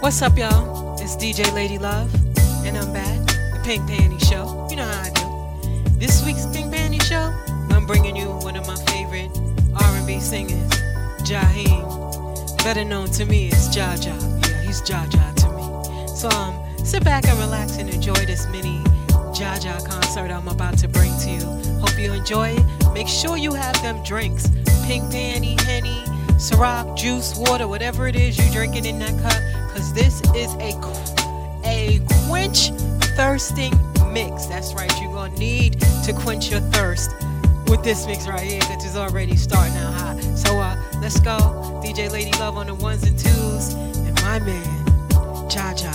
What's up, y'all? It's DJ Lady Love, and I'm back. The Pink Panty Show. You know how I do. This week's Pink Panty Show, I'm bringing you one of my favorite R&B singers, Jaheim. Better known to me as Jaja. Yeah, he's Jaja to me. So sit back and relax and enjoy this mini Jaja concert I'm about to bring to you. Hope you enjoy it. Make sure you have them drinks. Pink Panty, Henny, Ciroc, juice, water, whatever it is you're drinking in that cup. Because this is a quench thirsting mix. That's right, you're going to need to quench your thirst with this mix right here because it's already starting out hot. So let's go. DJ Lady Love on the ones and twos. And my man, Jaja.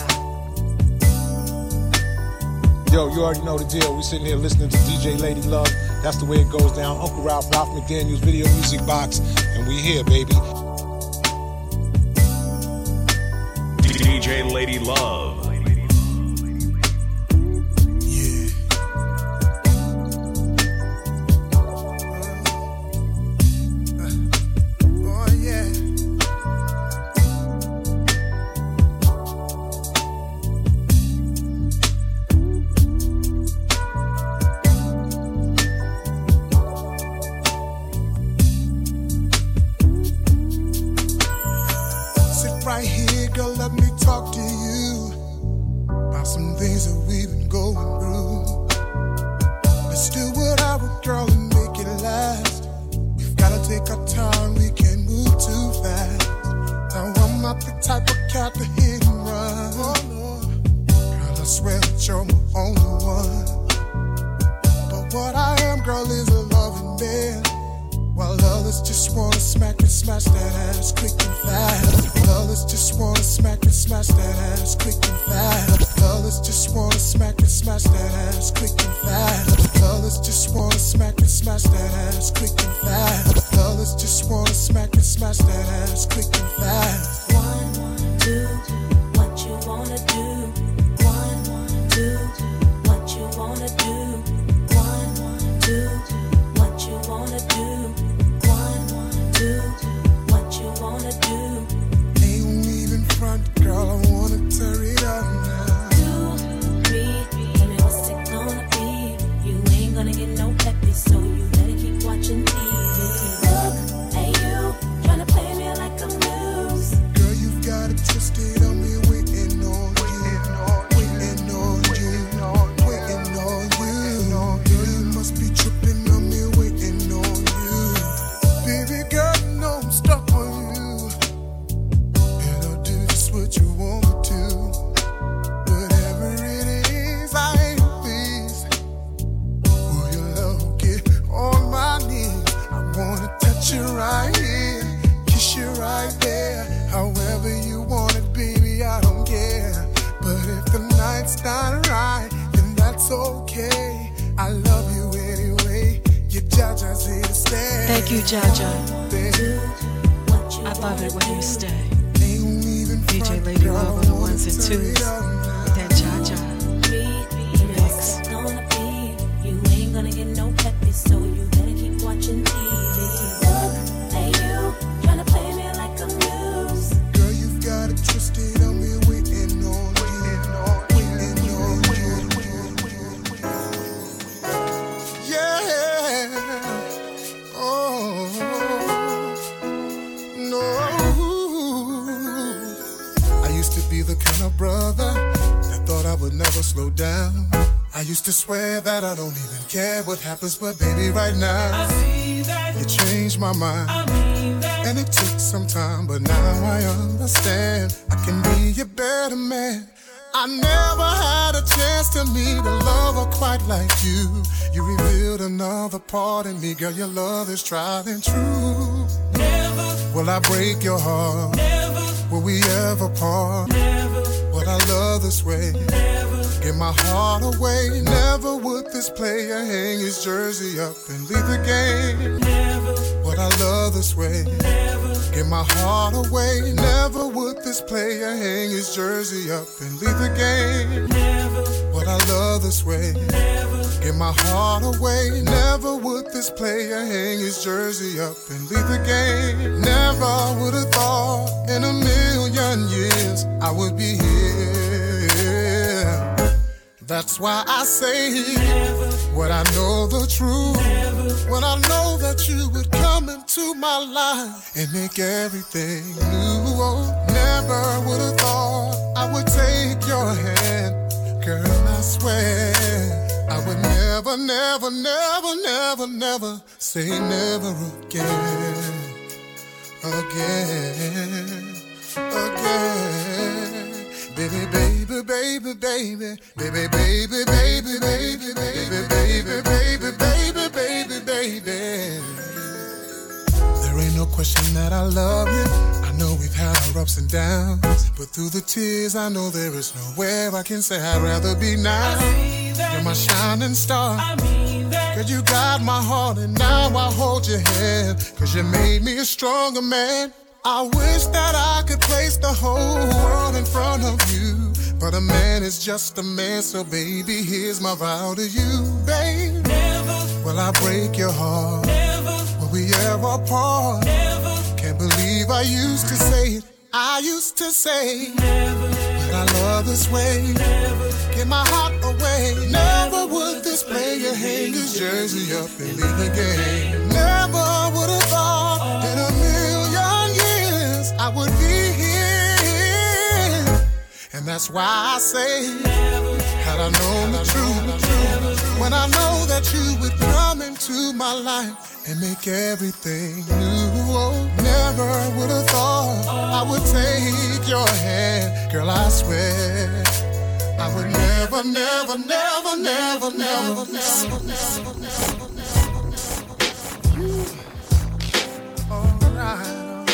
Yo, you already know the deal. We sitting here listening to DJ Lady Love. That's the way it goes down. Uncle Ralph McDaniel's Video Music Box. And we here, baby. DJ Lady Love. Thank you, Jaja. I love it when you stay. DJ Lady Love on the ones and twos. That Jaja mix. You ain't gonna get no peppy, so you better keep watching TV. Look, hey you, tryna play me like a muse. Girl, you've got it twisted on me, waiting on you. Yeah. Oh, no. I used to be the kind of brother that thought I would never slow down. I used to swear that I don't even care what happens, but baby, right now, I see that you changed my mind. I mean that. And it took some time, but now I understand I can be a better man. I never had a chance to meet a lover quite like you. You revealed another part in me, girl, your love is tried and true. Never Will I break your heart? Never Will we ever part? Never Would I love this way? Never Give my heart away. Never would this player hang his jersey up and leave the game. Never Would I love this way? Never Give my heart away. Never would this player hang his jersey up and leave the game. Never Would I love this way? Never give my heart away. Never would this player hang his jersey up and leave the game. Never would have thought in a million years I would be here. That's why I say never, when I know the truth, never, when I know that you would come into my life and make everything new. Oh, never would have thought I would take your hand, girl, I swear I would never, never, never, never, never say never again, again, again. Baby, baby, baby, baby, baby, baby, baby, baby, baby, baby, baby, baby, baby, baby. There ain't no question that I love you. I know we've had our ups and downs, but through the tears I know there is nowhere I can say I'd rather be now. You're my shining star. Cause you got my heart and now I hold your hand. Cause you made me a stronger man. I wish that I could place the whole world in front of you, but a man is just a man, so baby, here's my vow to you, babe. Never will I break your heart. Never will we ever part. Never can't believe I used to say it. I used to say never, but I love this way. Never give my heart away. Never would this player hang his jersey up and leave the game. Never would have thought in a million years I would be here. And that's why I say never, had I known the truth, when I know that you would come into my life and make everything new. Oh, never would have thought I would take your hand, girl, I swear I would never, never, never, never, never, never, never, never, never. All right.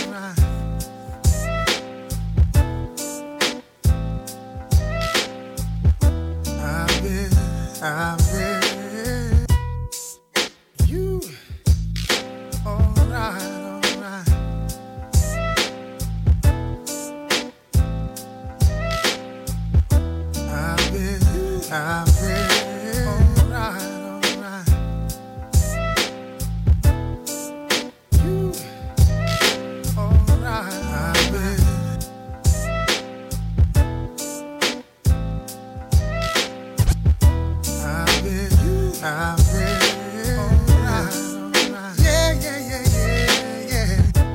I've been you. All right. I've been all right. You. All right. I've been. I've been alright. Yeah, yeah, yeah, yeah, yeah.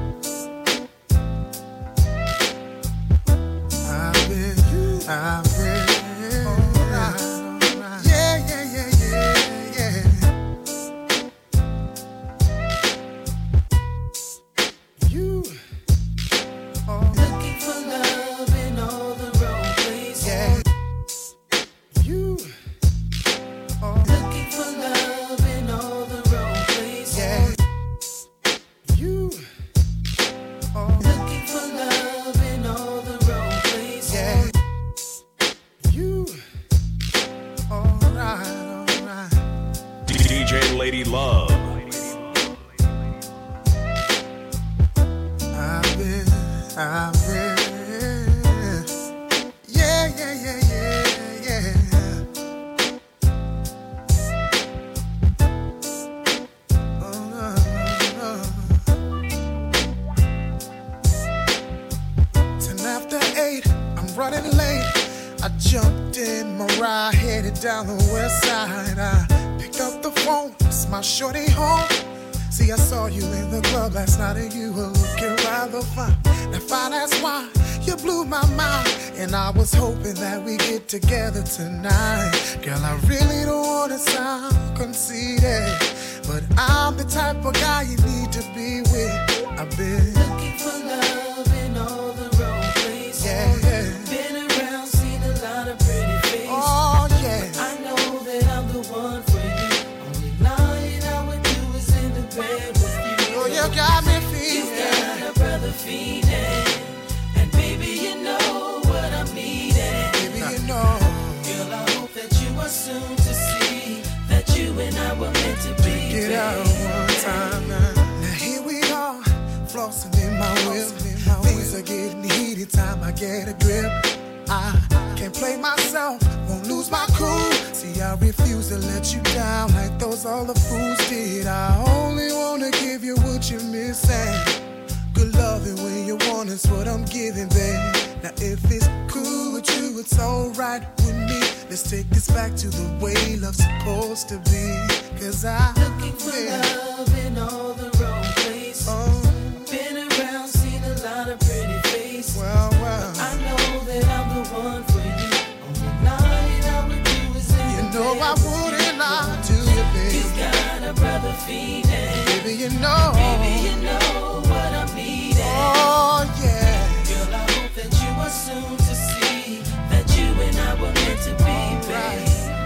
I've been alright. Yeah, yeah, yeah, yeah, yeah. You are Looking for love in all the wrong places. Yeah. You Looking for love in all the wrong places. yeah. You Looking for love in all the wrong places. yeah. You alright. DJ Lady Love. I've been yeah, yeah, yeah, yeah, yeah. After 8, I'm running late. I jumped in my ride, headed down the west side. I picked up the phone, it's my shorty home. See, I saw you in the club last night and you were looking rather fine. Now fine, that's why you blew my mind. And I was hoping that we get together tonight. Girl, I really don't want to sound conceited, but I'm the type of guy you need to be with. I've been Looking for love in all the wrong places. yeah, yeah. Been around, seen a lot of pretty faces. Oh, yeah. I know that I'm the one for you. Only lying I would do is in the bed with you. Oh, you got me You feeling. got a brother feeding, and baby, you know what I'm needing. Baby, you know. Girl, I hope that you are soon to see that you and I were meant to be. Get out one time now. Now here we are, flossing in my whip. Things are getting heated, time I get a grip. I can't play myself, won't lose my cool. See, I refuse to let you down like those other fools did. I only wanna give you what you're missing. Good loving when you want is what I'm giving, babe. Now if it's cool with you, it's alright with me. Let's take this back to the way love's supposed to be. Cause I'm looking for love in all the wrong places. Been around, seen a lot of pretty faces. Well, I know that I'm the one for you. Only lying I would do is in you the know bed. I wouldn't lie to you, baby. You got a brother feeding. Baby, you know. Baby, you know what I'm needing. Oh, yeah. Girl, I hope that you are soon to see that you and I were meant to be, baby.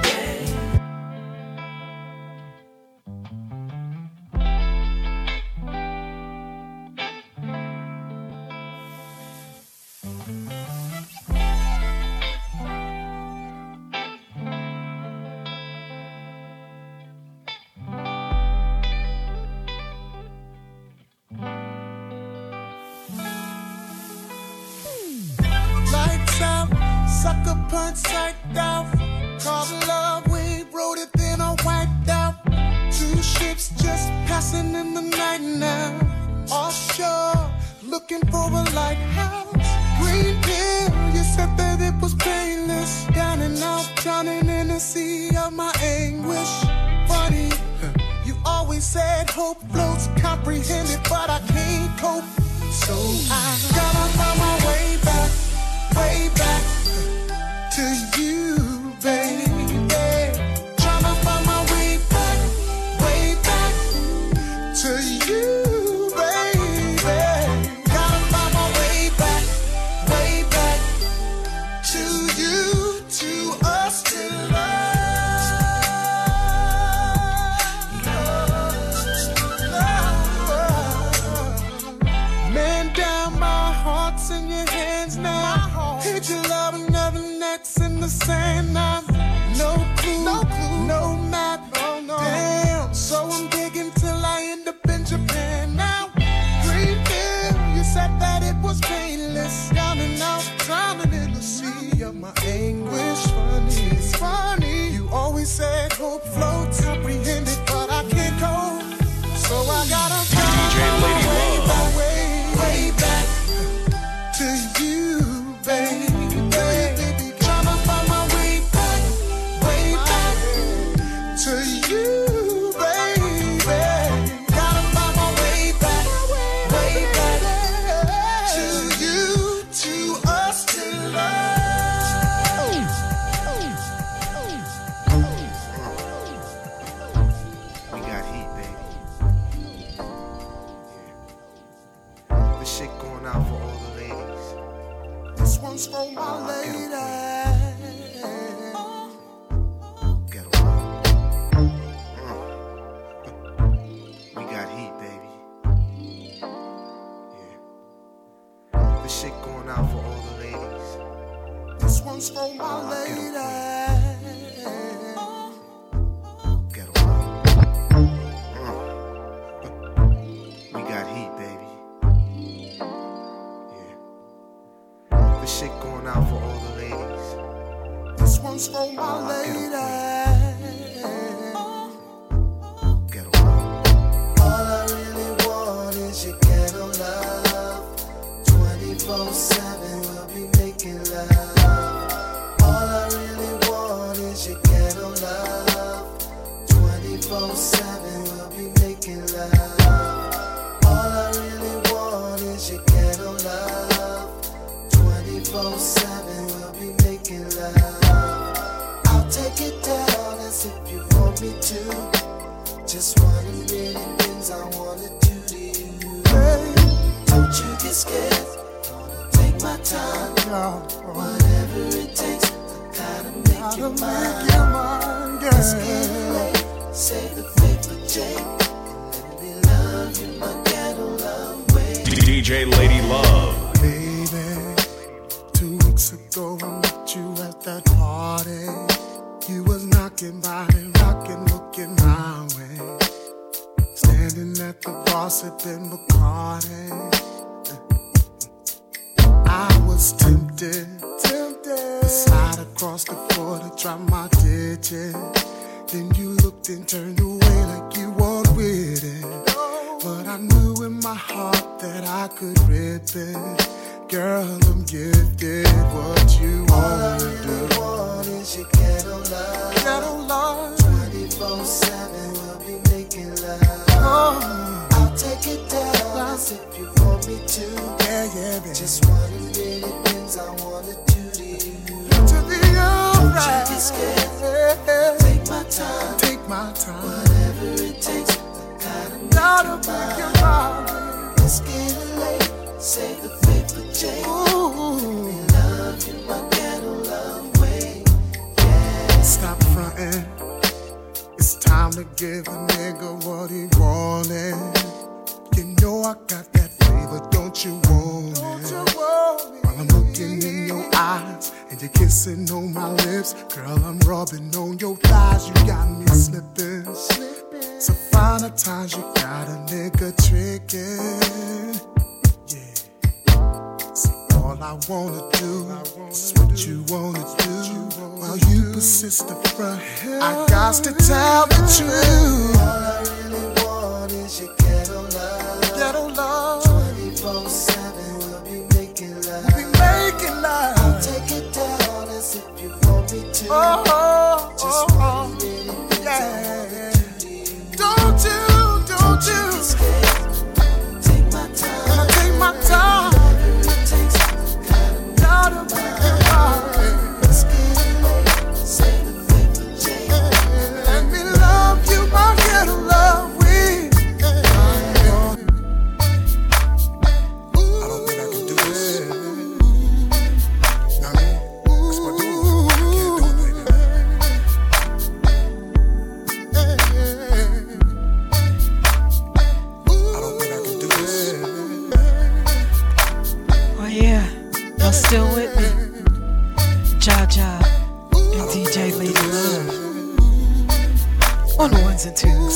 Sucker punch psyched out. Call love, we wrote it, then I wiped out. Two ships just passing in the night now. Offshore, looking for a lighthouse. Green pill, you said that it was painless. Down and out, drowning in the sea of my anguish. Funny, you always said hope floats comprehended, but I can't cope. So I gotta find my way back to you, baby. Tryna find my way back to you, baby. Gotta find my way back to you, to us, to love. Man down, my heart's in your hands now. Hit your love and never next in the sand now. No clue, no map. Damn, so I'm digging till I end up in Japan now. Green pill, you said that it was painless. Down and out, drowning in the sea of my anguish. Funny, it's funny. You always said hope floats comprehended, but I can't cope. So I gotta DJ Lady Love. way back to you, baby. Tryna find my way back to you, baby. Gotta find my way back to you, to us, to love. We got heat, baby. This shit going out for all the ladies. This one's for my lady. Get away. We got heat, baby. Yeah. This shit going out for all the ladies. This one's for my lady. Get away. We got heat, baby. Yeah. This shit going out for all the ladies. This one's for my lady. Get away. All I really want is your ghetto love. 24/7 we'll be making love. All I really want is your ghetto love. 24/7 we'll be making love. All I really want is your ghetto love. 24/7 we'll be making love. I'll take it down as if you want me to. Just one of many things I wanna do to you. Don't you get scared, gonna take my time. Whatever it takes, I gotta make your mind. Let's get away, say the faith for Jake. Let me love you my ghetto love way. DJ Lady Love. Baby, 2 weeks ago I met you at that party. You was knocking, body rocking, looking my way. Standing at the bar sipping Bacardi. I was tempted Slide across the floor to drop my digit. Then you looked and turned away like you weren't with it. But I knew in my heart that I could rip it. Girl, I'm gifted. What you wanna do? All I really want is your ghetto love. Ghetto love. 24/7 we'll be making love. I'll take it down as if you want me to. Yeah, baby. Just one of many things I wanna do to you. To be alright. Don't you get scared. Take my time. Take my time. Whatever it takes. Gotta make you mine. It's getting late. Save the faithful Jay. Ooh. Love you my ghetto love way. Yeah. Stop frontin'. It's time to give a nigga what he wanted. You know I got that flavor, don't you want it? While I'm looking in your eyes and you're kissing on my lips, girl, I'm rubbing on your thighs. You got me slipping. So find the times you got a nigga tricking. Yeah. So all I wanna do is what you wanna do. While you persist to front, I got to tell the truth. All I really want is your ghetto love. Ghetto love. 24/7 we'll be making love. We making love. I'll take it down as if you want me to. Just one little things I wanna do to you. Don't you? Get scared. Take my time. Gonna take my time. Whatever it takes. Gotta make it right. It's getting late. Save the faithful Jay. Let me love you, my ghetto love. I don't think I can do this. Know what I mean? 'Cause my dude, I can't do it, baby. I don't think I can do this. Oh yeah, y'all still with me? Jaja and DJ Lady Love on the ones and twos.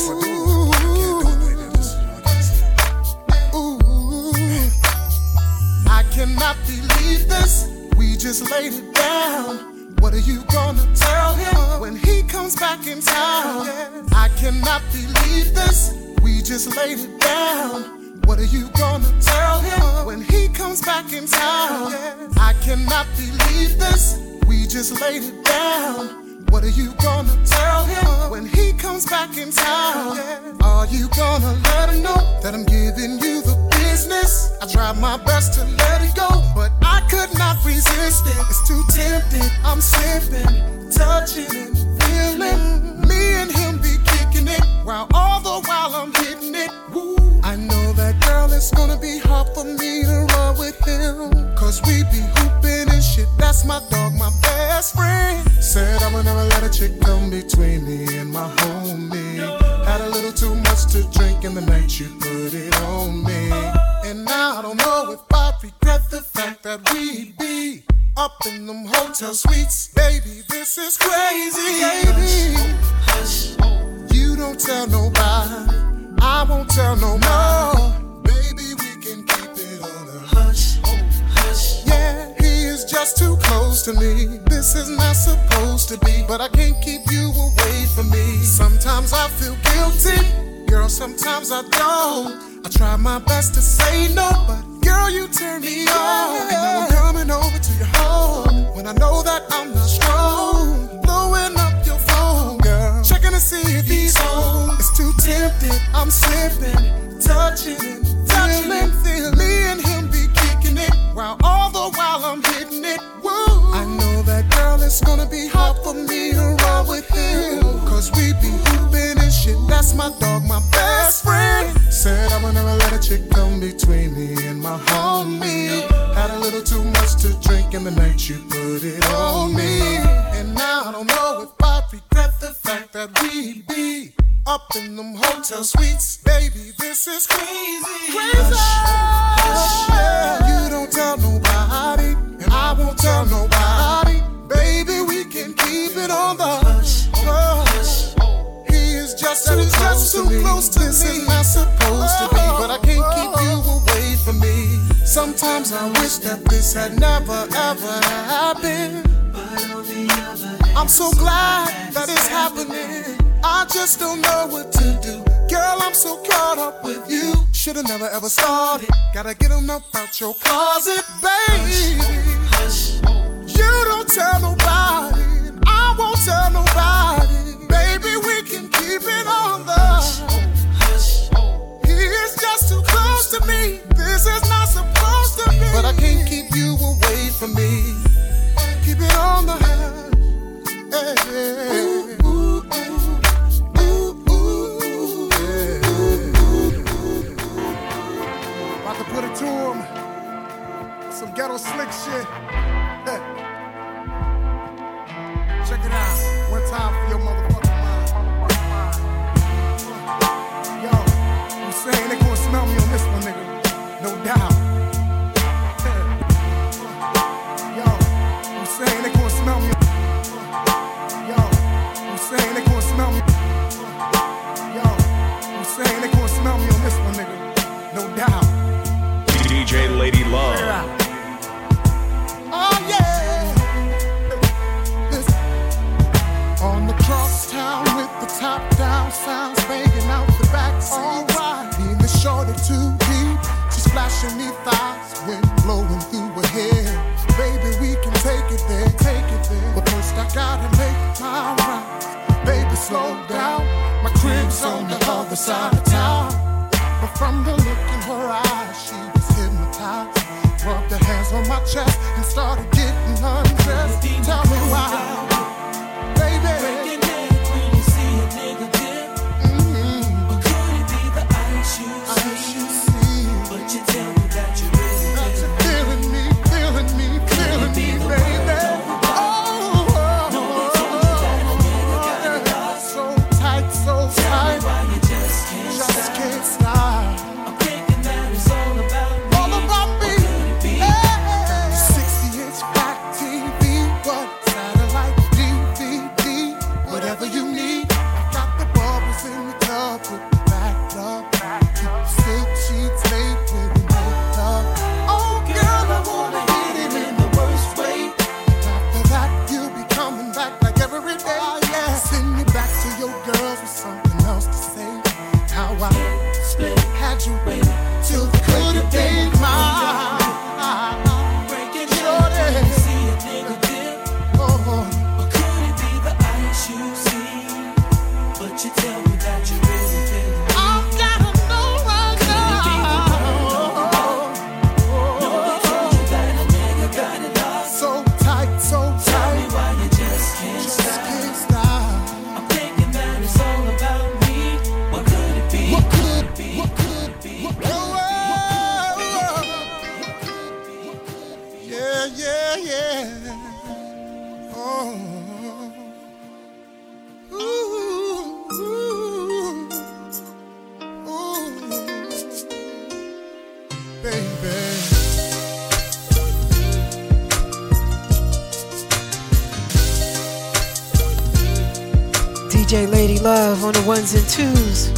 I cannot believe this. We just laid it down. What are you gonna tell him when he comes back in town? I cannot believe this. We just laid it down. What are you gonna tell him when he comes back in town? I cannot believe this. We just laid it down. What are you gonna tell him when he comes back in town? Are you gonna let him know that I'm giving you the business? I tried my best to let it go, but I could not resist it. It's too tempting. I'm slipping, touching and feeling. Me and him be kicking it, while all the while I'm hitting it. Woo. I know that girl, it's gonna be hard for me to run with him, 'cause we be hooping and shit. That's my dog, my best friend. Said I would never let a chick come between me and my homie. Had a little too much to drink in the night you put it on me. And now I don't know if I regret the fact that we be up in them hotel suites. Baby, this is crazy. Baby, you don't tell nobody. I won't tell no more. Baby, we can keep it on a hush. Yeah, he is just too close to me. This is not supposed to be, but I can't keep you away from me. Sometimes I feel guilty, girl, sometimes I don't. I try my best to say no, but girl, you turn me on. And now I'm coming over to your home when I know that I'm not strong. Blowing up your phone, girl, checking to see if he's home. It's too tempting, I'm slipping, touching and feeling. Me and him be kicking it, while all the while I'm hitting it. Woo. I know that girl, it's gonna be hard for me to run with him, 'cause we be hooping and shit. That's my dog, my best friend. Said I would never let a chick come between me and my homie. Had a little too much to drink in the night you put it on me. And now I don't know if I regret the fact that we be up in them hotel suites. Baby, this is crazy. Crazy. You don't tell nobody, and I won't tell nobody. Baby, we can keep it on the hush. He is just too close to me. This is not supposed to be, but I can't keep you away from me. Some Sometimes I wish that this had never ever happened. I'm so glad that it's happening. I just don't know what to do. Girl, I'm so caught up with you. Should've never ever started. Gotta get them up out your closet, baby. You don't tell nobody. I won't tell nobody. Baby, we can keep it on the hush. He is just too close to me. This is not supposed to be. But I can't keep you away from me. Keep it on the hush. Hey, hey. Ooh, ooh, ooh, ooh, yeah. About to put it to him. Some ghetto slick shit. Hey. Check it out. One time for your motherfucking mind. Yo, I'm saying they gonna smell me on this one, nigga. No doubt. Yo, I'm saying they gonna smell me. Saying they gonna smell me. Yo, I'm saying they gonna smell me on this one, nigga. No doubt. DJ Lady Love. Oh yeah. Listen. On the crosstown with the top down, sounds banging out the backseat. Alright, being the shorty too deep. She's flashing me thighs, wind blowing through her hair. Baby, we can take it there, take it there. But first I gotta make my rounds. Baby, slow down. My crib's on the other side of town. But from the look in her eyes, she was hypnotized. Rubbed her hands on my chest and started getting undressed. Tell me why, baby. Breaking neck when you see a nigga dip. Or could it be the ice you see? But you tell me that you really that you're feeling me, baby. Just can't stop. I'm thinking that it's all about me. All about me. Hey. 60-inch flat TV, what? Satellite DVD, whatever you need. I got the bubbles in the tub with the back up. Keep the silk sheets laid with the makeup. Oh, girl, I wanna hit it in the worst way. After that, you'll be coming back like every day. Oh, yeah. Send me back to your girls with something else to say. How I had you wait till the could have been mine. Breaking down when you see a nigga dip. Or could it be the ice you see? But you tell me that you really feel it. I've gotta know right now. Nobody told you that a nigga got it all. So tight, so tight. Tell me why you just can't stop. I'm thinking that it's all about me. What could it be? What could be? What could be? Yeah, yeah, yeah. Oh. Ooh, ooh, ooh, baby. DJ Lady Love on the ones and twos.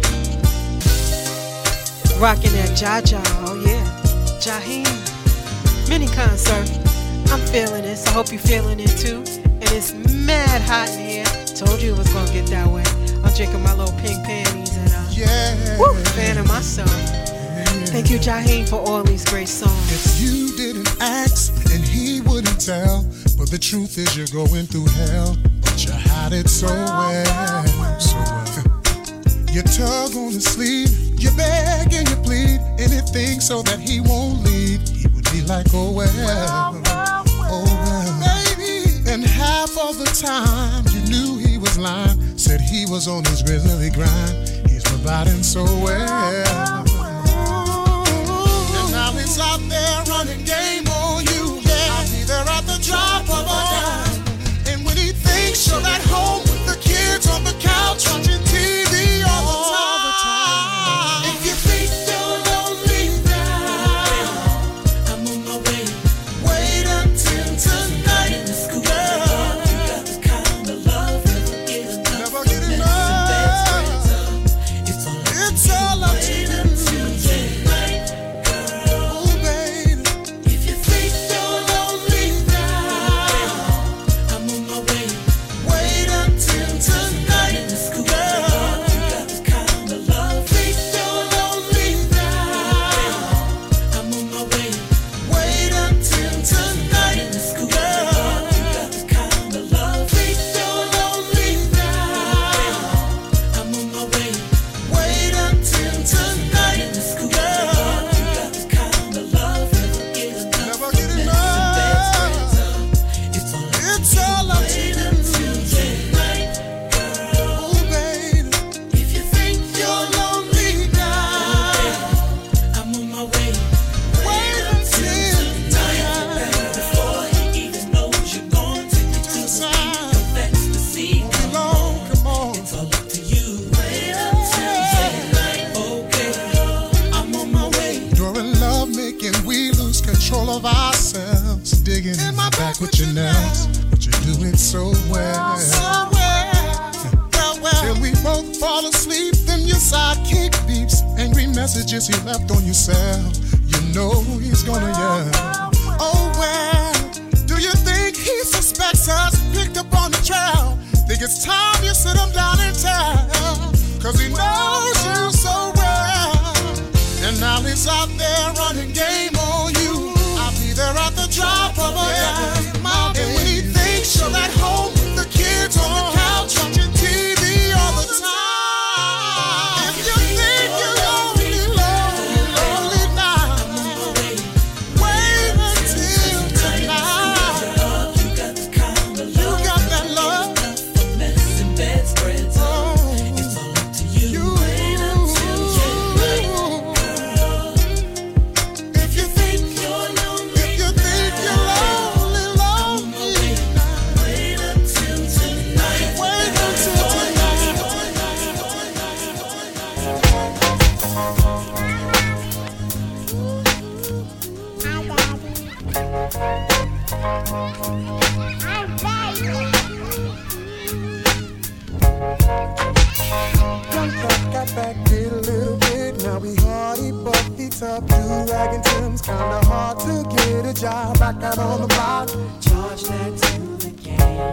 Rocking that Jaja, oh yeah, Jaheim. Mini concert. I'm feeling this. I hope you're feeling it too. And it's mad hot in here. Told you it was gonna get that way. I'm drinking my little pink panties and Yeah. woo, fanning myself. Thank you, Jaheim, for all these great songs. If you didn't ask and he wouldn't tell, but the truth is you're going through hell. But you hide it so well, so well. You tug on his sleeve, you beg and you plead, anything so that he won't leave. He would be like, oh well, oh well, baby. And half of the time you knew he was lying, said he was on his grizzly grind. He's providing so well. And now he's out there running game on you. Yeah, I'll be there at the drop of a dime. And when he thinks you're at home with the kids on the couch watching TV all the time. If you think you're lonely now, I'm on my way. wait until tonight, girl. You got the kind of love never get enough. Never get enough. It's all It's all up to you. all of ourselves, digging in my back with your nails. But you do it so well. So well. Till we both fall asleep, then your sidekick beeps. Angry messages he left on your cell. You know he's gonna yell. Oh well, do you think he suspects us? Picked up on the trail. Think it's time you sit him down and tell. Cause he knows you so well. And now he's out there running game on you. I'll be there at the drop of a dime. And when he thinks you're at home with the kids on the couch watching TV all the time. If you think you're lonely, lonely now, wait until tonight. You got that love. Kinda hard to get a job back out on the block. Charge that to the game.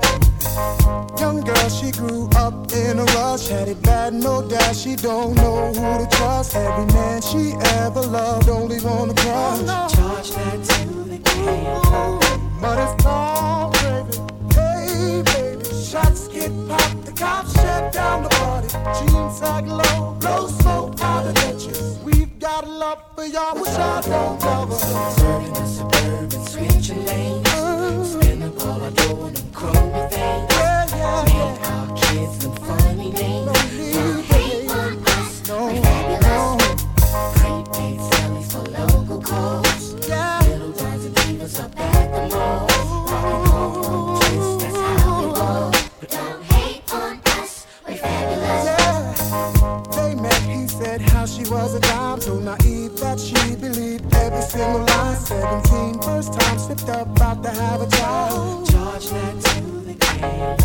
Young girl, she grew up in a rush. Had it bad, no doubt. She don't know who to trust. Every man she ever loved only wanna crush. Charge that to the game. But it's all baby. Hey baby, shots get popped. The cops shut down the party. Jeans sag low, blow smoke out of ditches. Got love for y'all, which I don't cover. Serving the suburban, switching lanes. Spin up all our dough and them chrome things. Make our kids some funny names. Don't hate on us, we're fabulous. Prepaid sellies for local codes. Little guys and divas up at the mall. Rock and roll, that's how we roll. But don't hate on us, we're fabulous. They met, he said how she was a dime, so naive that she believed every single line. 17, first time slipped up, about to have a child. Charge that to the game.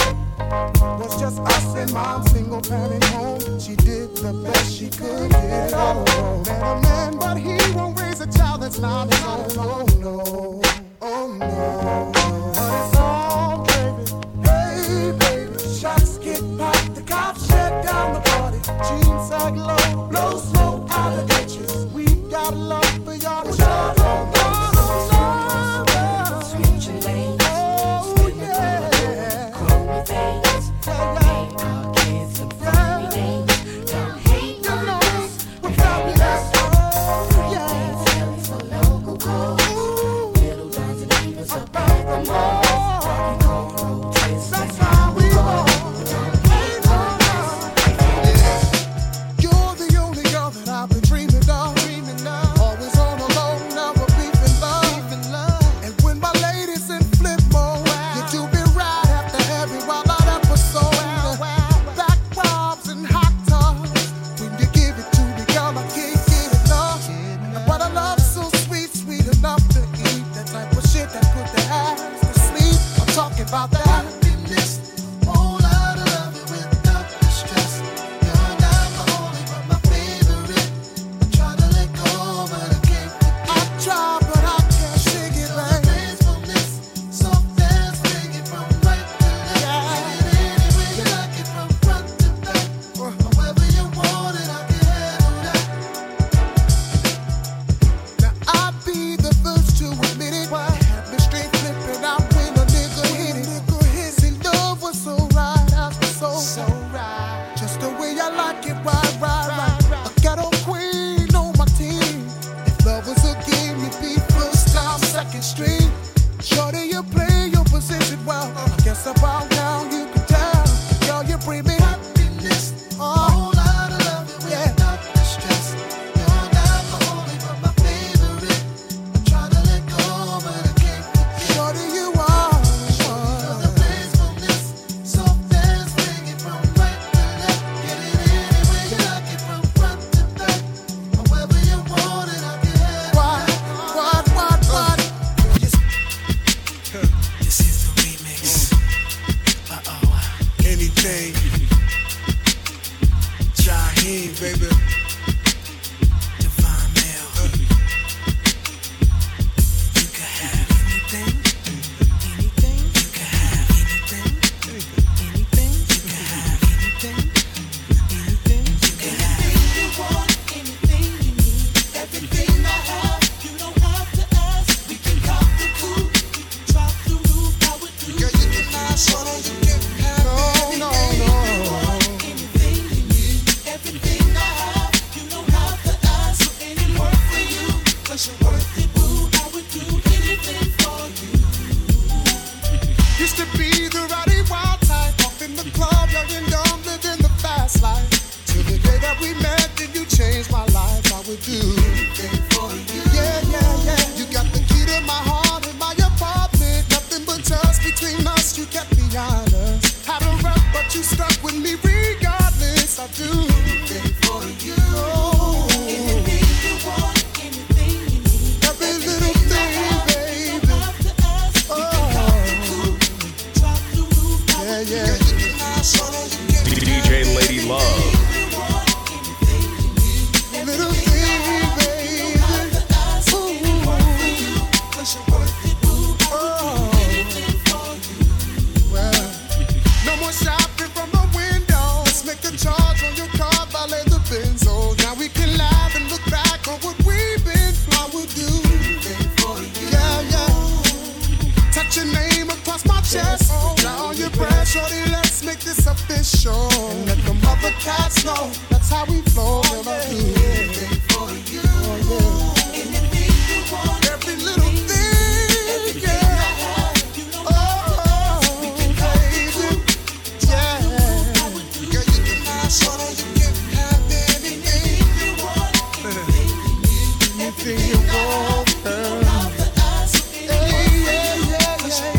Was just us and mom, single parent home. She did the best she could, get it all alone. Met a man, but he won't raise a child that's not his own. Oh no, oh no. But it's all baby, hey baby. Shots get popped, the cops shut down the party. Jeans sag low, blow smoke out of ditches. We got love for y'all, which I don't know. Switching lanes, spinning around, chrome things. Name our kids some funny names. Don't hate on us, we're fabulous. Sellies for local codes. Little guys and divas up at the mall. Rock and roll, twist, that's how we roll. Don't hate on us, we're fabulous. You're the only girl that I've been dreaming of. Always on the low, anything for you. Yeah, yeah, yeah. You got the key to my heart and my apartment. Nothing but trust between us. You kept me honest. Had a rep, but you stuck with me regardless. I do Anything for you. Oh, Anything you want, anything you need. every little thing, baby. Up to us, we can cut the cool, drop the roof. Yeah, yeah. DJ Lady Love. Little thing, baby. Well, no more shopping from the window. Let's make a charge on your car, valet the benzo. Now we can laugh and look back on what we've been. I will do. Yeah, yeah. Touch your name across my chest. Now on your breath, shorty, let's make this official. And let the mother cats know that's how we flow. And I do. Oh, yeah. Every little thing, yeah. Oh, baby, yeah. Girl, you can have shorty, you can have anything you want. Anything you want, girl. Hey, yeah, yeah,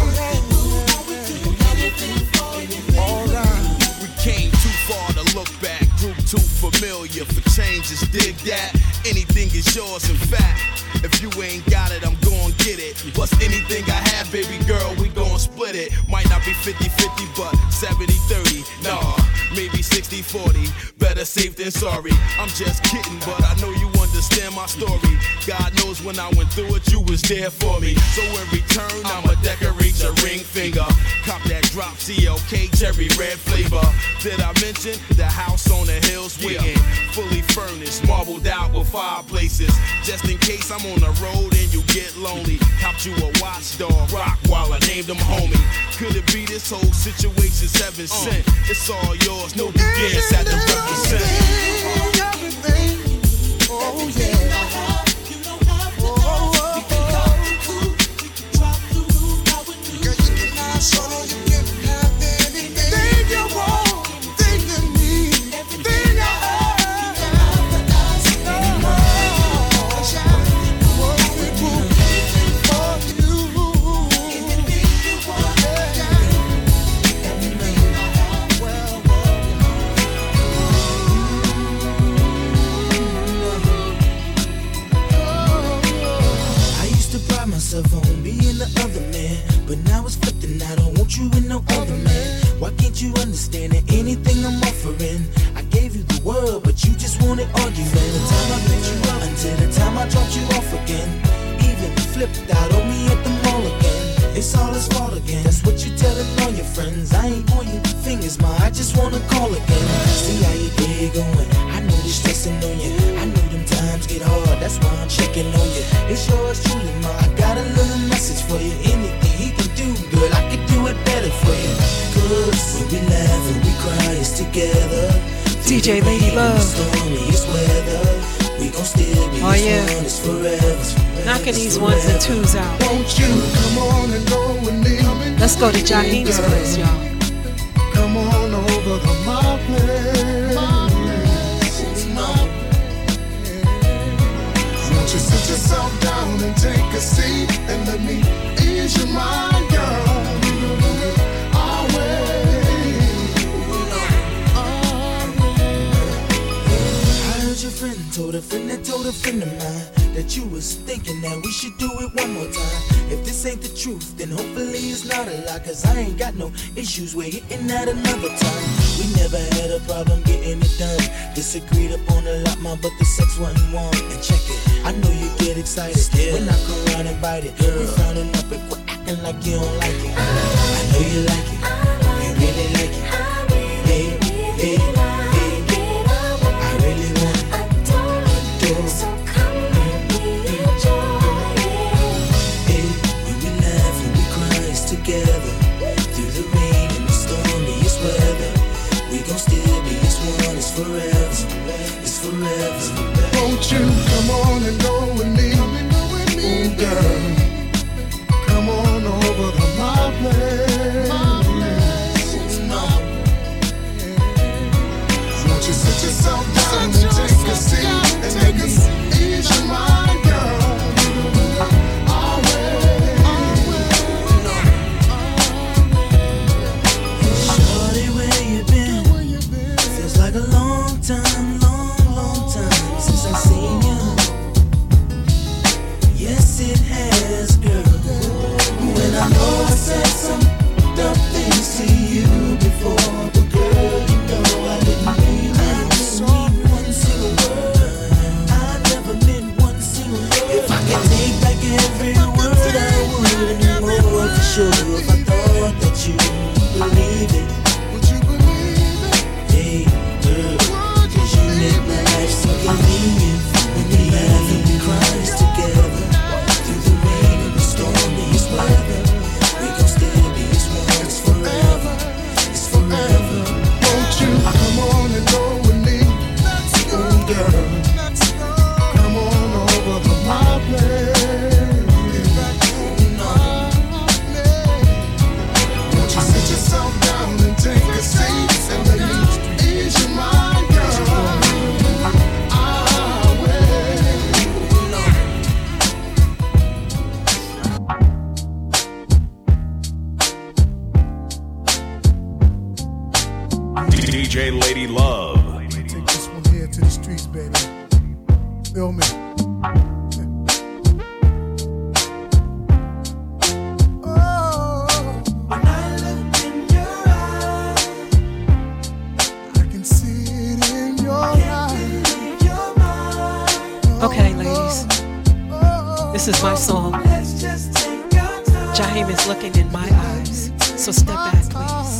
yeah. All right. We came too far to look back, group too familiar for changes, dig that? Anything is yours, in fact. If you ain't got it, I'm gon' get it. Plus anything I have, baby girl, we gon' split it. Might not be 50-50, but 70-30. Nah, maybe 60-40. Better safe than sorry. I'm just kidding, but I know you understand my story. God knows when I went through it, you was there for me. So in return, I'ma decorate your ring finger. Cop that drop CLK cherry red flavor. Did I mention the house on the hill swinging? Fully furnished, marbled out with fireplaces. Just in case I'm on the road and you get lonely. Copped you a watchdog, rock while I named him homie. Could it be this whole situation's heaven sent? It's all yours, no begins at the represent. Everything, oh yeah. Girl, you can have shorty, you can have anything you want, thing you need, thing you have. What we do for you. I used to pride myself on being the other man, but now it's flipping. I don't want you with no other man. Why can't you understand that anything I'm offering? I gave you the world, but you just wanted argument. The time I picked you up until the time I dropped you off again. Even flipped out on me at the mall again. It's all his fault again. That's what you telling all your friends. I ain't pointing fingers, ma. I just wanna call again. See how your day going. I know you're stressing on you. I know them times get hard. That's why I'm checking on you. It's yours truly, ma. I got a little message for you. Anything he can do, girl, I can do it better for you. 'Cause when we laugh and we cry, it's together. DJ Lady Love. Stormiest weather, we gon' still be honest forever. Knocking these ones and twos out. Won't you come on and go with me? Let's go to Jaheem's place, y'all. Come on over to my place. Won't you sit yourself down and take a seat and let me ease your mind, girl? Our way. I heard your friend told a friend that told a friend of mine that you was thinking that we should do it one more time. If this ain't the truth, then hopefully it's not a lie. 'Cause I ain't got no issues with hitting that another time. We never had a problem getting it done. Disagreed upon a lot, but the sex wasn't one. And check it, I know you get excited when I come around and bite it. We frowning up and quit acting like you don't like it. I know you like it, you really like it. Hey, hey, hey, I really want it. So come let me enjoy it. Hey, when we laugh and we cry, it's together. Through the rain and the stormiest weather, we gon' still be as one. It's forever, it's forever. Won't you come on and go with me? Oh, girl, come on over to my place. ladies. This is my song. Jaheim is looking in my eyes, so step back, please.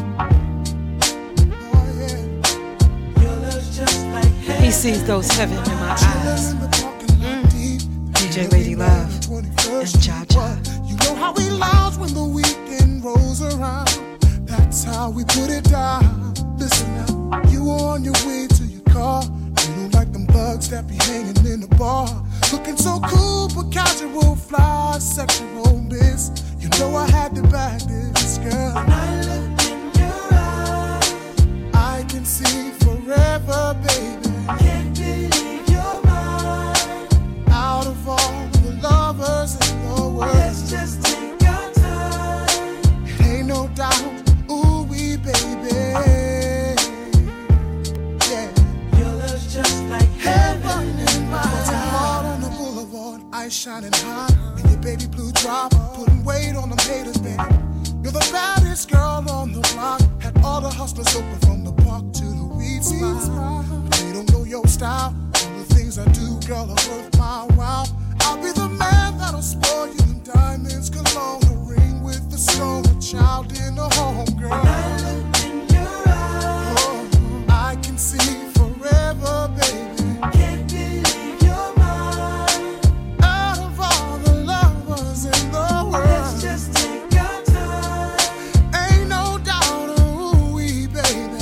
He sees those heaven in my eyes. DJ Lady Love and Cha Cha. You know how we lounge when the weekend rolls around. That's how we put it down. Listen now, you on your way to your car. You don't like them bugs that be hanging in the bar. Looking so cool, but casual, fly, sexual miss. You know I had to back this girl. When I look in your eyes, I can see forever, baby. Can't believe you're mine. Out of all the lovers in the world, let's just take our time. It ain't no doubt, ooh wee, baby. Yeah, your love's just like heaven in my heart on the boulevard, ice shining hot. And your baby blue drop, putting weight on them haters, baby. You're the baddest girl on the block. Had all the hustlers open from the park to the weed spot. But they don't know your style. All the things I do, girl, are worth my while. I'll be the man that'll spoil you in diamonds, cologne, a ring with the stone, a child in a home, girl. When I look in your eyes, oh, I can see forever, baby. Can't believe you're mine. Out of all the lovers in the world, let's just take our time. Ain't no doubt, ooh wee, baby.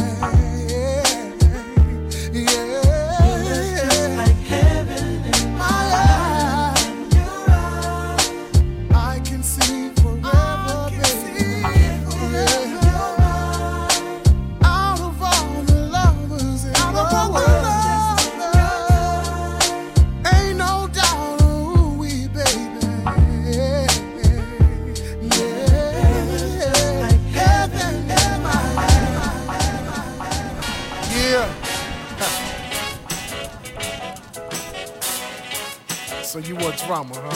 Yeah. Just like heaven in my eyes. I can see forever, baby. Out of all the lovers in the world, ain't no doubt, ooh wee, baby. Yeah. Like heaven in my eyes. Yeah. So you want drama, huh?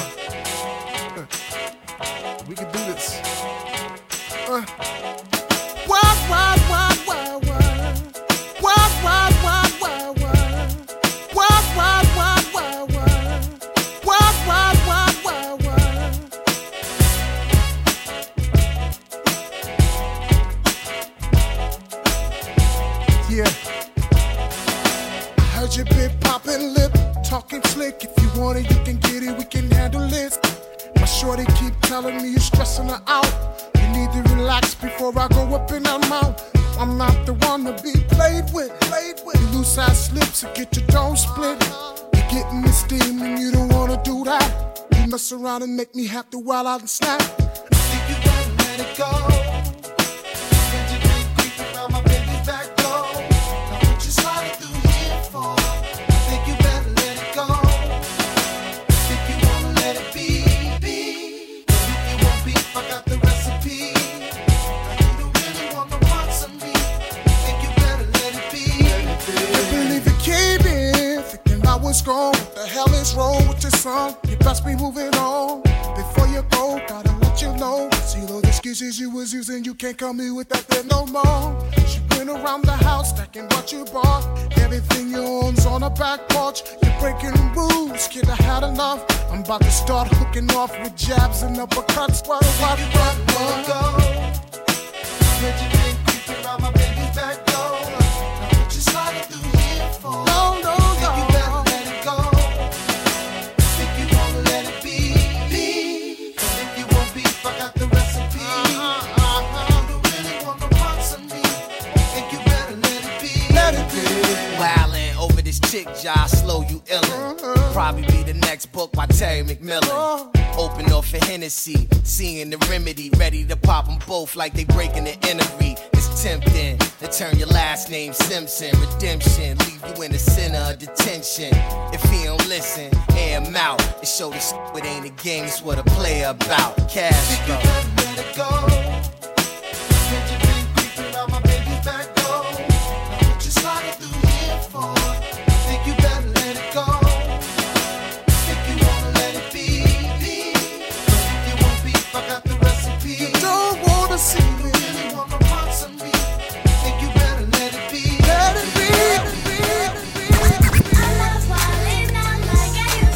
We can do this. Wild, wild, wild, wild, wild. Wild, wild, wild, wild, wild. Wild, wild, wild, wild, wild. Wild, wild, wild, wild, wild. Yeah. I heard you been popping lip, talking slick. If you want it, you can get it, we can handle it. My shorty keep telling me you're stressing her out. You need to relax before I go up in her mouth. I'm not the one to be played with. You lose side slips and get your dome split. You're getting me steam and you don't wanna do that. You mess around and make me have to wild out and snap. I think you gotta let it go. Can't you be creeping around my baby's back door? Now what you sliding through here for? I think you better let it go. Think you wanna let it be. If you want beef, I got the recipe. Now you don't really want the parts of me. Think you better let it be. Can't believe you came in thinking I was gone. What the hell is wrong with your son? You best be moving on. Before you go, gotta let you know. See those excuses you was using, you can't come here with that there no more. She went around the house stacking what you bought. Everything you own's on a back porch. You're breaking rules, kid, I had enough. I'm about to start hooking off with jabs and uppercuts. What? Go. Where'd you been creeping around my baby's back door? Now what you sliding through here for? No. Think you better let it go. Think you wanna let it be. If you want beef, I got the recipe. You don't really want the parts of me. Think you better let it be. Wildin' over this chick, Josh, slow you illin'. Probably be the next book by Terry McMillan. Open off a Hennessy, seeing the remedy, ready to pop them both like they breaking the innery. It's tempting to turn your last name Simpson. Redemption, leave you in the center of detention. If he don't listen, air him out. It show the shit, it ain't a game, it's what a player about. Cash Think you better let it go. Can't you been creeping around my baby's back door? Now what you sliding through here for? Think you better let it go. Think you wanna let it be. If you want beef, I got the recipe. You don't wanna see me. You really want the parts of me. Think you better let it be. Let it be. I love falling down like I used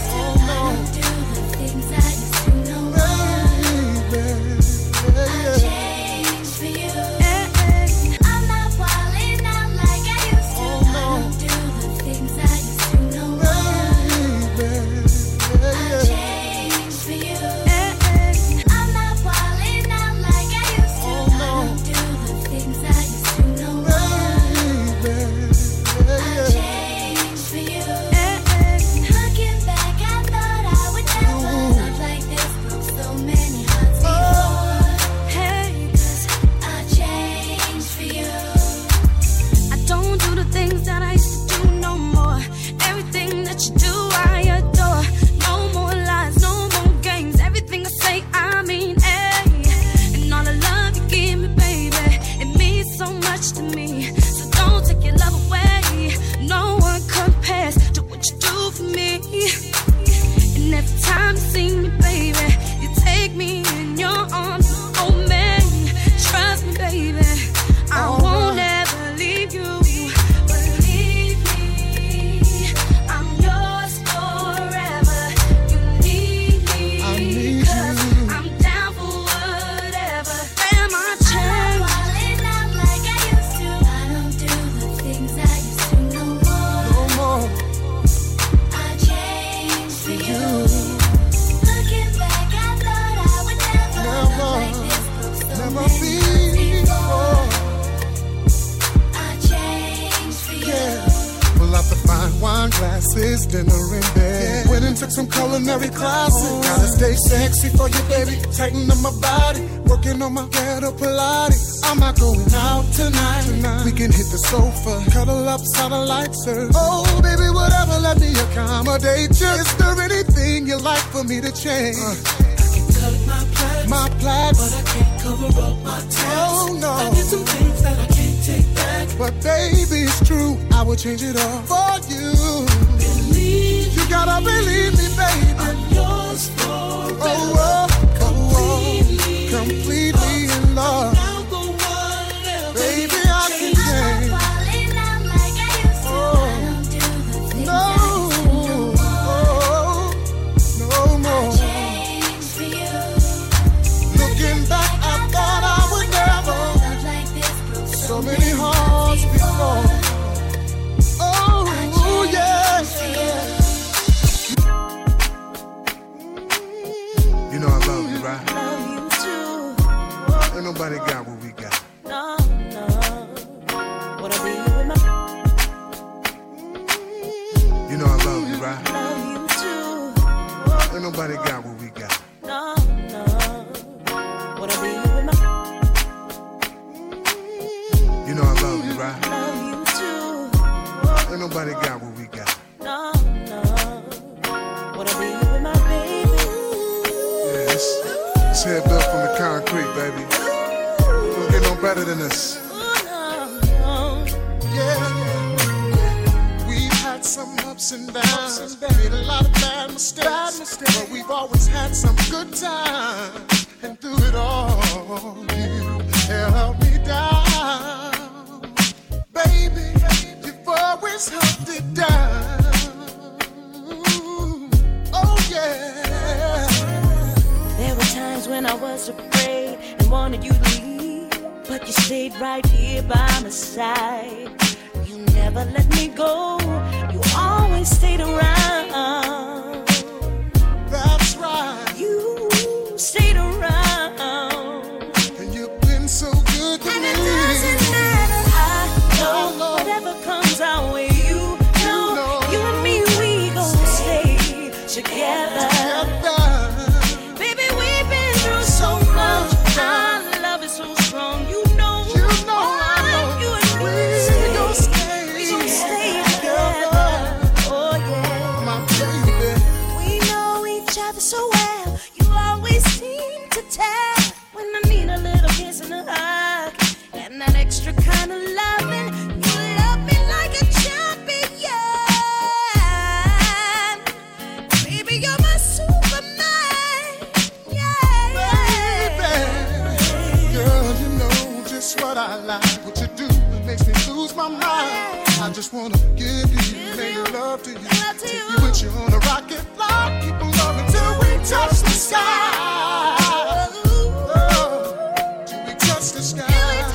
took some culinary classes. Gotta stay sexy for you, baby. Tighten up my body, working on my ghetto Pilates. I'm not going out tonight. We can hit the sofa, cuddle up, satellite surf. Oh, baby, whatever, let me accommodate you. Is there anything you'd like for me to change? My plaques, but I can't cover up my tats. Oh no, I did some things that I can't take back. But baby, it's true, I will change it all for you. Believe you gotta believe me, baby. I'm yours forever. Completely in love. Now go whatever, baby, I can change. No more. So many hearts before. Oh, yeah. You know I love you, right? Love you too. Ain't nobody got what we got. No. Wanna be with my. You know I love you, right? Love you too. Ain't nobody got what we got. No. Wanna be with my. You know I love you, right? Love you too. Ain't nobody got what we got. No. Wanna be with my baby. Yeah, this head built from the concrete, baby. Don't get no better than this. Yeah. We've had some ups and downs, made a lot of bad mistakes, but we've always had some good times. And through it all, you held me down. Baby, you've always held it down. Oh yeah. There were times when I was afraid and wanted you to leave, but you stayed right here by my side. You never let me go. You always stayed around. That's right. You stayed around. And you've been so good to me. And it doesn't matter. I know whatever comes our way. You know, you and me, we gon' stay together. Baby, we've been through so much. Our love is so strong. You know, I know you and me gon' stay together. Oh yeah, my baby. We know each other so well. You always seem to tell when I need a little kiss and a hug and that extra kind of loving. You love me like a champion. Baby, you're my Superman. Yeah. Baby, girl, you know just what I like. What you do, it makes me lose my mind. I just wanna give you, make love to you. Take you with you on a rocket flight. Keep on loving till we touch the sky. Oh, till we touch the sky.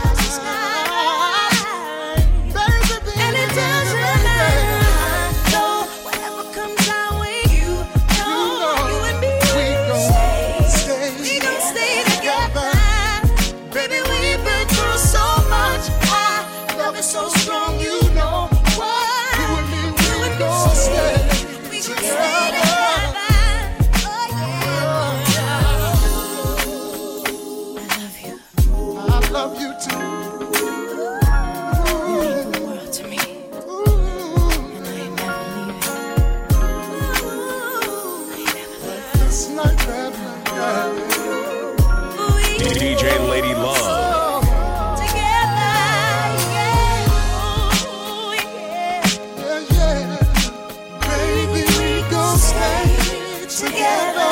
Baby, And it doesn't matter. I know whatever comes our way. You know, you and me, we gon' stay together. Baby, we've been through so much. Our love is so strong, you know why. You and me, we gon' stay together. Oh yeah. I love you. I love you too. You mean the world to me, and I ain't never leaving. It's like that, like that. DJ Lady Love. Together, yeah. Ooh, yeah. Yeah. Baby, we gon' stay together.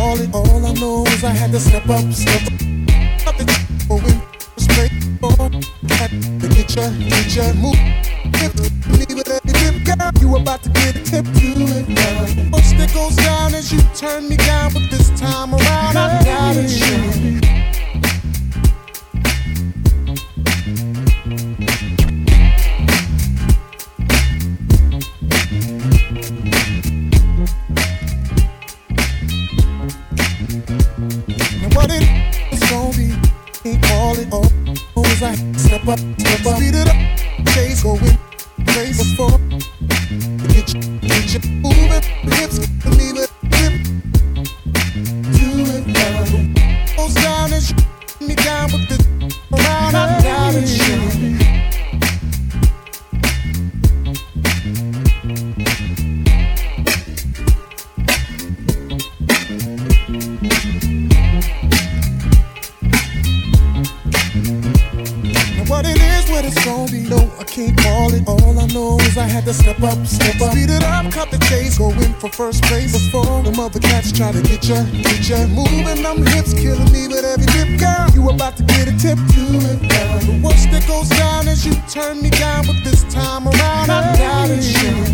call it. All I know is I had to step up. Up the going straight on. Had to get ya move. Leave it at the tip, girl. You about to get a tip to it, girl. First it goes down as you turn me down, but this time around I got it. I step up, speed it up, chase going crazy before get you moving, hips, leave it, do it now. Goes down and shoot me down with this around, I got it. What it's gonna be, no, I can't call it. All I know is I had to step up, speed it up, cut the chase, go in for first place before the mother cats try to get ya, moving them hips, killing me with every dip, girl. You about to get a tip to it, girl. The worst that goes down is you turn me down, but this time around I got it.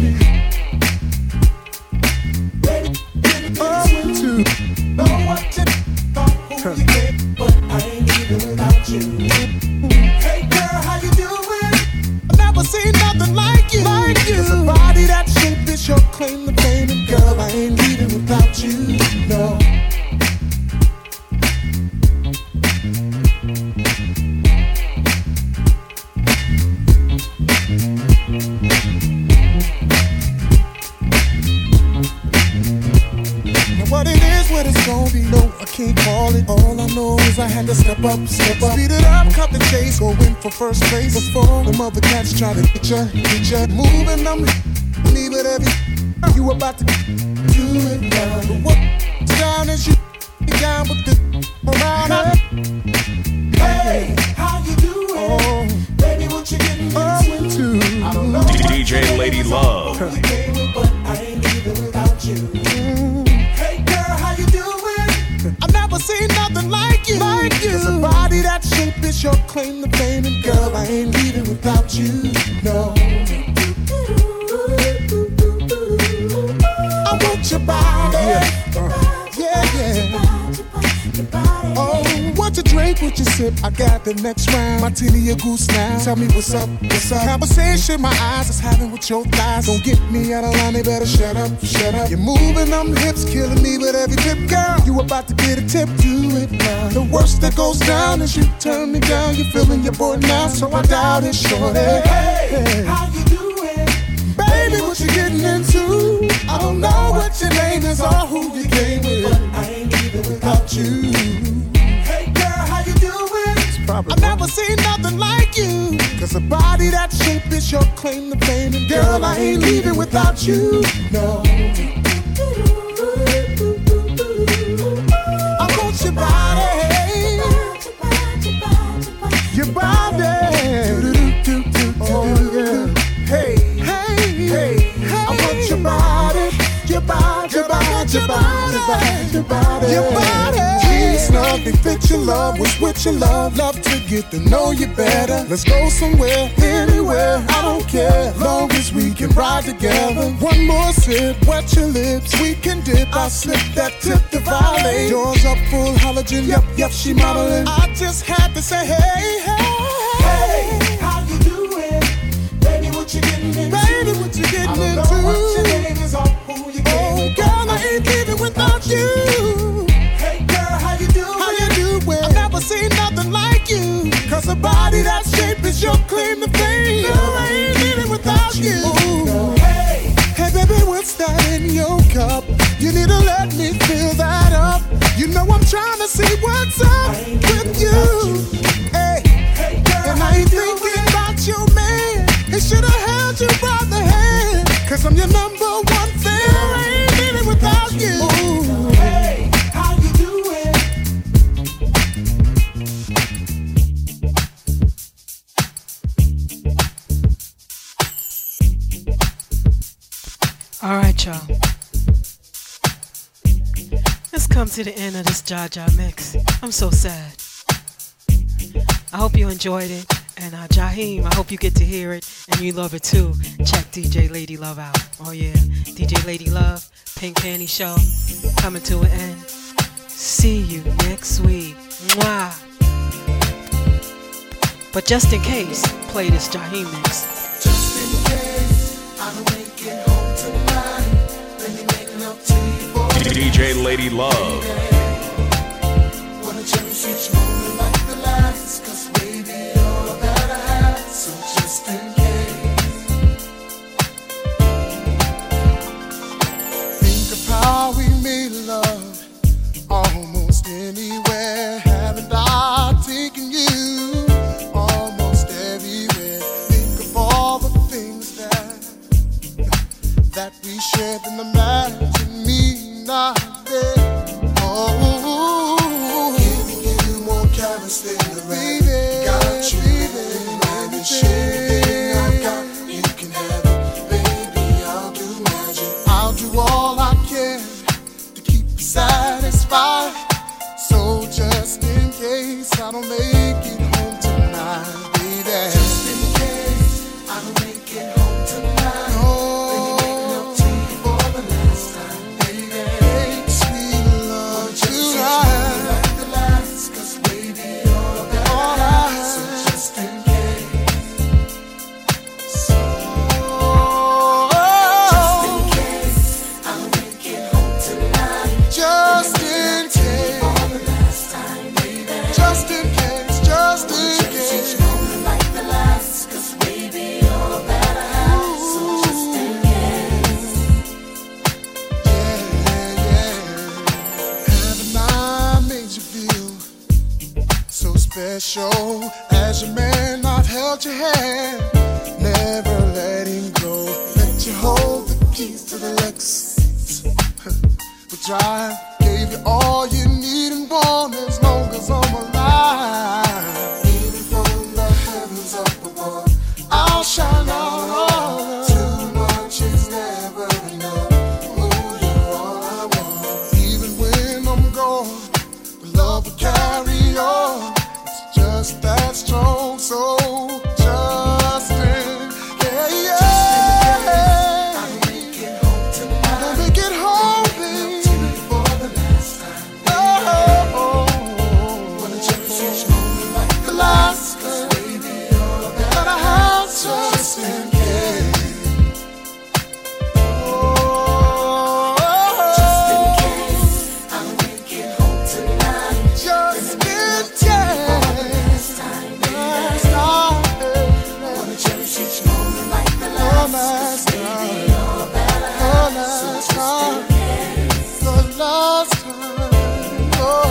Two. Know what you thought, who you get, but I ain't leaving without you. Never seen nothing like you. It's a body that shape is your claim to fame, and girl, I ain't leaving without you. No. Now what it is, what it's gonna be, no, I can't call it. All I know is I had to step up, speed it up, cut the chase, go in for first place before the mother cats try to get ya, moving them, leave it every. You about to do it now. But what's down is you down with the around. Hey, how you doing? Oh, baby, what you getting into? I don't know. DJ Lady Love. But I ain't leaving without you. Hey, girl, how you doing? I've never seen nothing like you. It's a body that shape is your claim to fame, and girl, I ain't leaving without you. No. I want your body. Yeah. Oh, what you drink, what you sip? I got the next round. Martini or goose now. Tell me what's up. Conversation my eyes is having with your thighs. Don't get me out of line, they better shut up. You're moving them hips, killing me with every tip, girl. You about to get a tip, do it now. The worst that goes down is you turn me down. You're feeling your boy now, so I doubt it, shorty. Hey, how you doing? Baby, what you getting into? I don't know what your name is or who you came with, but I ain't leaving without you. Hey girl, how you doing? I've never seen nothing like you. Cause a body that shape is your claim to fame, and girl, I ain't leaving without you. No. I want your body. Your body. Oh yeah. Hey. I want your body. Jeans snug, they fit your love. Was with your love. Love to get to know you better. Let's go somewhere, anywhere. I don't care, long as we can ride together. One more sip, wet your lips. We can dip. I slip that tip to violate. Yours up full halogen. Yep, she modeling. I just had to say, hey. How you doing? Baby, what you getting into? I don't know what your name is or who you came with. Girl, I ain't leaving without you. Hey girl, how you doing? I've never seen nothing like you. Cause a body that shape is your claim to fame. Girl, I ain't leaving without you. Hey baby, what's that in your cup? You need to let me fill that up. You know I'm trying to see what's up with you. Hey girl, and I ain't thinking about your man. He should've held you by the hand. Cause I'm your number one fan. I ain't leaving without you. Hey, how you doing? All right, y'all. Let's come to the end of this Jaja mix. I'm so sad. I hope you enjoyed it. And Jaheim, I hope you get to hear it and you love it too. Check DJ Lady Love out. Oh yeah, DJ Lady Love, Pink Panty Show, coming to an end. See you next week. Mwah. But just in case, play this Jaheim mix. Just in case I don't make it home tonight, let me make love to you, boy. DJ Lady Love. Wanna cherish each moment like the last, 'cause baby you're all that I have. So just in case, think of how we made love almost anywhere. Haven't I taken you almost everywhere? Think of all the things that we shared and imagine me not there. Oh, giving you more carrots than the baby. Got you, baby, anything I got, you can have it, baby. I'll do magic. I'll do all I can to keep you satisfied. So just in case I don't make it home tonight, baby. Just in case I don't make it home tonight, no. Let me make love to you for the last time, baby. Make sweet love tonight, like the last, 'cause baby you're that all I have. So just in case, so just in case I don't make it home tonight, just in case for the last time, baby. Just in case, just in case. Each moment like the last, 'cause baby you're that I have. So just in case, yeah. Haven't I made you feel so special? As your man, I've held your hand, never letting go. Let you hold the keys to the Lexus. We drive, gave you all you need and want as long as I'm alive. Even from the heavens up above, I'll shine out all. Too much is never enough. Ooh, you're all I want. Even when I'm gone, the love will carry on. It's just that strong, so just in case. I don't make it home tonight. I don't make it home, baby. For the last time, oh, wanna cherish each moment like the last, 'cause baby you're that I have. Just in case, just in case I don't make it home tonight. Just in case, last time, wanna cherish each moment like the last, 'cause baby you're that I have. So just in case, the last time, oh,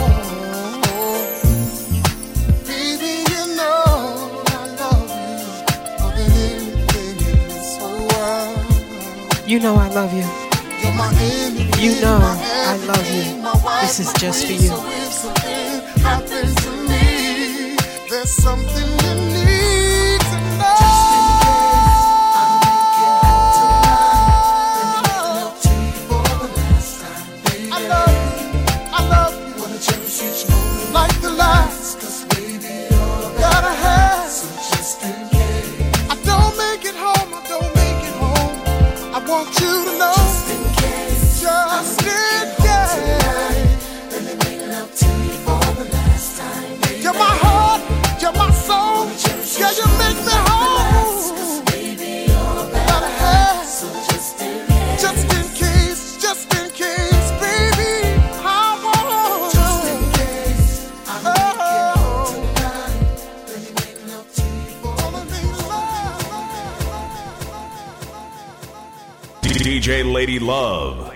baby, you know I love you more than anything in this whole world. You know I love you. You're my enemy, You know my I love you. everything, my wife, This is my just for queen. you. So if something happens to me, there's something you need to know. Just in case I don't make it home tonight, let me make love to you for the last time, baby. I love you, wanna cherish each moment like the last, 'cause baby you're that I have. So just in case I don't make it home, I don't make it home, I want you to know. Just in case, just in case, let me make love to you for the last time, baby. You're my heart, you're my soul, yeah, you make me whole. 'Cause baby you're that I have. So just in case, just in case, baby, I want. Just in case I don't make it home tonight, let me make love to you for the last time. DJ Lady Love.